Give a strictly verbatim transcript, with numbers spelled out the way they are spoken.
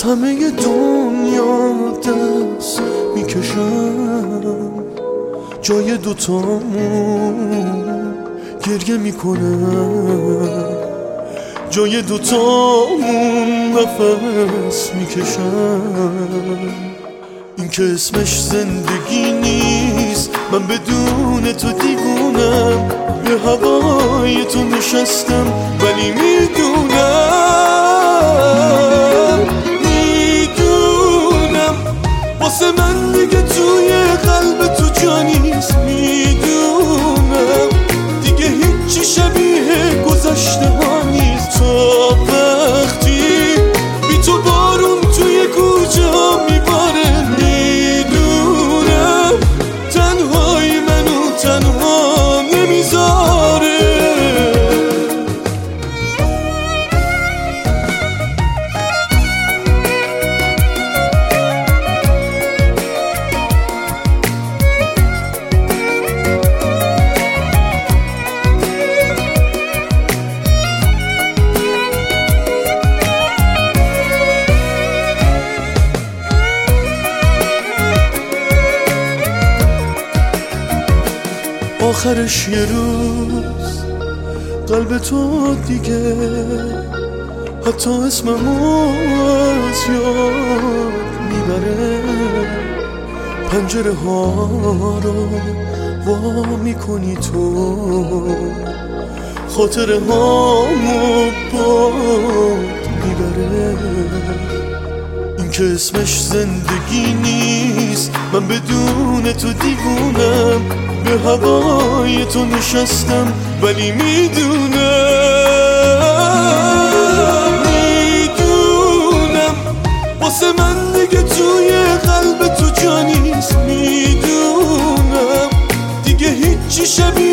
همه دنیا دست میکشم، جای دوتامون گریه میکنم، جای دوتامون نفس میکشم. این که اسمش زندگی نیست، من بدون تو دیوونم، به هوای تو نشستم ولی میدونم میدونم واسه من دیگه توی قلب تو جا نیست. میدونم دیگه هیچی شبیه گذشته ها نیست. تا وقتی بی تو بارون توی کوچه ها میباره، میدونم تنهایی منو تنها نمیذاره. آخرش یه روز قلب تو دیگه حتی اسممو از یاد میبره. پنجره ها رو وا میکنی تو، خاطره هامو باد میبره. این که اسمش زندگی نیست، من بدون تو دیوونم، به هوای تو نشستم ولی میدونم میدونم واسه من دیگه توی قلب تو جا نیست. میدونم دیگه هیچی شبیه